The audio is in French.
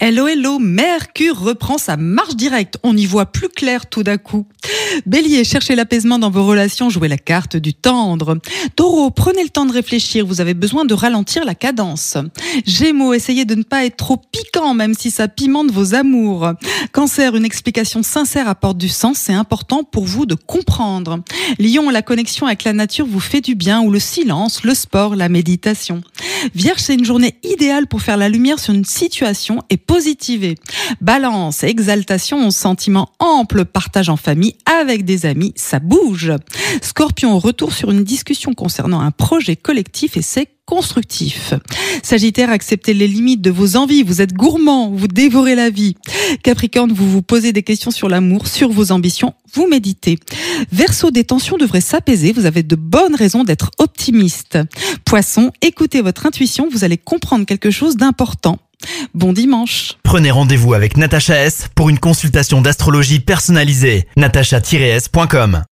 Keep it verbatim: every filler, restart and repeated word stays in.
Hello, hello, Mercure reprend sa marche directe. On y voit plus clair tout d'un coup. Bélier, cherchez l'apaisement dans vos relations, jouez la carte du tendre. Taureau, prenez le temps de réfléchir, vous avez besoin de ralentir la cadence. Gémeaux, essayez de ne pas être trop piquant, même si ça pimente vos amours. Cancer, une explication sincère apporte du sens, c'est important pour vous de comprendre. Lion, la connexion avec la nature vous fait du bien, ou le silence, le sport, la méditation. Vierge, c'est une journée idéale pour faire la lumière sur une situation et positiver. Balance, exaltation, sentiment ample, partage en famille avec des amis, ça bouge. Scorpion, retour sur une discussion concernant un projet collectif et c'est constructif. Sagittaire, acceptez les limites de vos envies, vous êtes gourmand, vous dévorez la vie. Capricorne, vous vous posez des questions sur l'amour, sur vos ambitions, vous méditez. Verseau, des tensions devraient s'apaiser, vous avez de bonnes raisons d'être optimiste. Poisson, écoutez votre intuition, vous allez comprendre quelque chose d'important. Bon dimanche. Prenez rendez-vous avec Natacha S pour une consultation d'astrologie personnalisée. natacha tiret s point com